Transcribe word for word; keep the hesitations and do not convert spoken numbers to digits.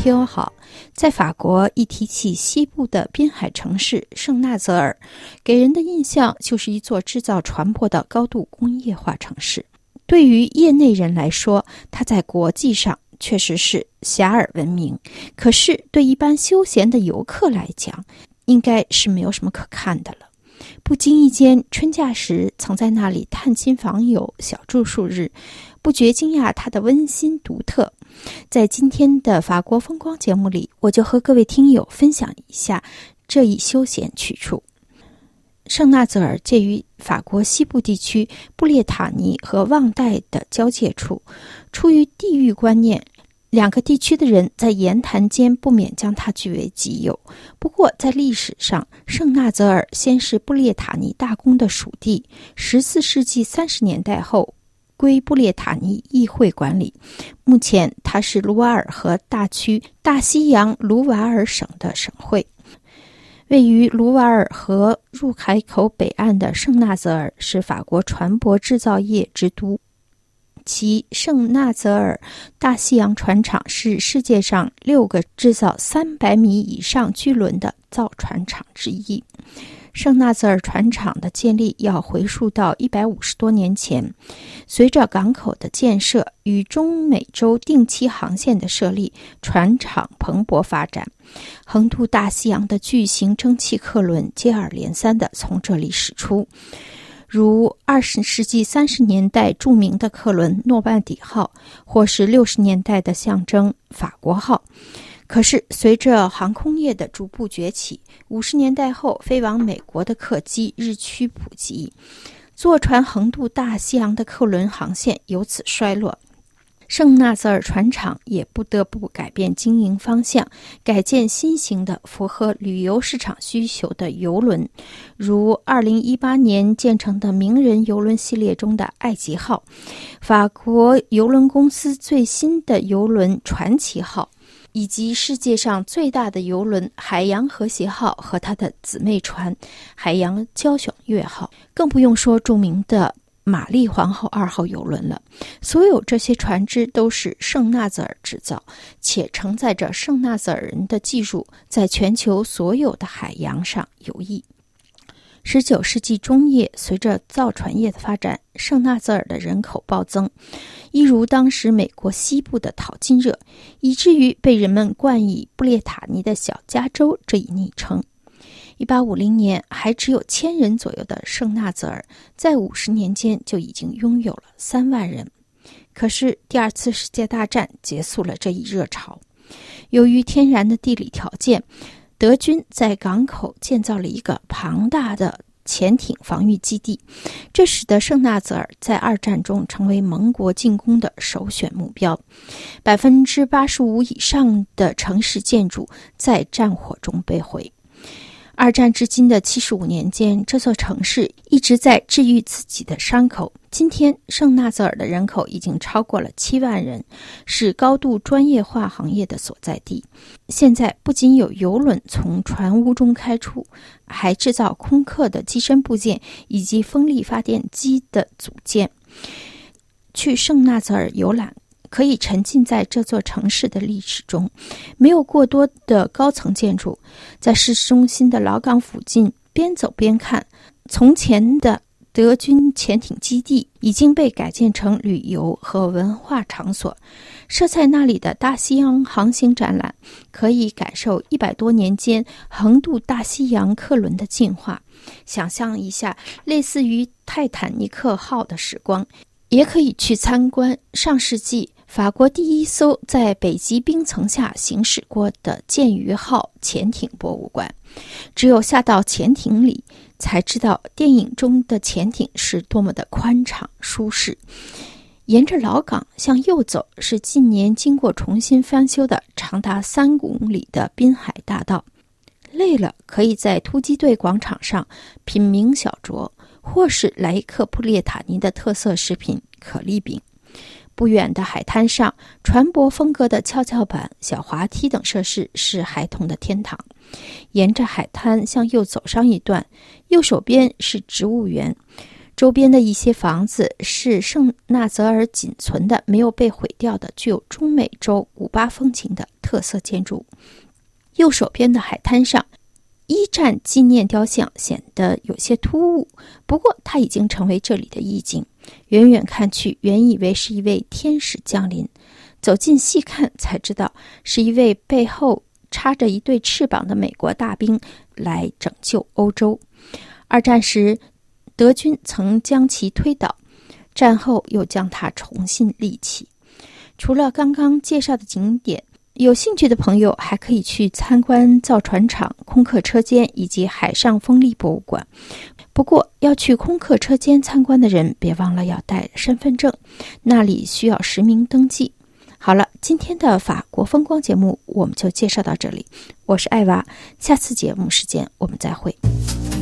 听好，在法国一提起西部的滨海城市圣纳泽尔，给人的印象就是一座制造船舶的高度工业化城市。对于业内人来说，它在国际上确实是遐迩闻名，可是对一般休闲的游客来讲，应该是没有什么可看的了。不经意间，春假时曾在那里探亲访友，小住数日，不觉惊讶它的温馨独特。在今天的法国风光节目里，我就和各位听友分享一下这一休闲去处。圣纳泽尔介于法国西部地区布列塔尼和旺代的交界处，出于地域观念，两个地区的人在言谈间不免将它据为己有。不过在历史上，圣纳泽尔先是布列塔尼大公的属地，十四世纪三十年代后归布列塔尼议会管理。目前它是卢瓦尔河大区大西洋卢瓦尔省的省会。位于卢瓦尔河入海口北岸的圣纳泽尔是法国船舶制造业之都，其圣纳泽尔大西洋船厂是世界上六个制造三百米以上巨轮的造船厂之一。圣纳泽尔船厂的建立要回溯到一百五十多年前，随着港口的建设与中美洲定期航线的设立，船厂蓬勃发展，横渡大西洋的巨型蒸汽客轮接二连三地从这里驶出，如二十世纪三十年代著名的客轮诺曼底号，或是六十年代的象征法国号。可是随着航空业的逐步崛起，五十年代后飞往美国的客机日趋普及，坐船横渡大西洋的客轮航线由此衰落。圣纳泽尔船厂也不得不改变经营方向，改建新型的符合旅游市场需求的邮轮，如二零一八年建成的名人邮轮系列中的爱吉号，法国邮轮公司最新的邮轮传奇号，以及世界上最大的邮轮海洋和谐号和它的姊妹船海洋交响乐号，更不用说著名的玛丽皇后二号邮轮了。所有这些船只都是圣纳泽尔制造，且承载着圣纳泽尔人的技术，在全球所有的海洋上游弋。十九世纪中叶，随着造船业的发展，圣纳泽尔的人口暴增，一如当时美国西部的淘金热，以至于被人们冠以布列塔尼的小加州这一昵称。一八五零年还只有千人左右的圣纳泽尔，在五十年间就已经拥有了三万人。可是第二次世界大战结束了这一热潮，由于天然的地理条件，德军在港口建造了一个庞大的潜艇防御基地，这使得圣纳泽尔在二战中成为盟国进攻的首选目标。百分之八十五以上的城市建筑在战火中被毁。二战至今的七十五年间，这座城市一直在治愈自己的伤口。今天，圣纳泽尔的人口已经超过了七万人，是高度专业化行业的所在地。现在不仅有邮轮从船坞中开出，还制造空客的机身部件以及风力发电机的组件。去圣纳泽尔游览，可以沉浸在这座城市的历史中，没有过多的高层建筑，在市中心的老港附近边走边看，从前的德军潜艇基地已经被改建成旅游和文化场所。设在那里的大西洋航行展览，可以感受一百多年间横渡大西洋客轮的进化，想象一下类似于泰坦尼克号的时光。也可以去参观上世纪法国第一艘在北极冰层下行驶过的剑鱼号潜艇博物馆。只有下到潜艇里，才知道电影中的潜艇是多么的宽敞舒适。沿着老港向右走，是近年经过重新翻修的长达三公里的滨海大道。累了，可以在突击队广场上品茗小酌，或是来一克布列塔尼的特色食品可丽饼。不远的海滩上，船舶风格的跷跷板、小滑梯等设施是孩童的天堂。沿着海滩向右走上一段，右手边是植物园， 周边的一些房子是圣纳泽尔仅存的没有被毁掉的具有中美洲古巴风情的特色建筑。右手边的海滩上，一战纪念雕像显得有些突兀，不过它已经成为这里的意境。远远看去，原以为是一位天使降临，走近细看才知道是一位背后插着一对翅膀的美国大兵来拯救欧洲。二战时德军曾将其推倒，战后又将它重新立起。除了刚刚介绍的景点，有兴趣的朋友还可以去参观造船厂、空客车间以及海上风力博物馆。不过要去空客车间参观的人别忘了要带身份证，那里需要实名登记。好了，今天的法国风光节目我们就介绍到这里，我是艾娃，下次节目时间我们再会。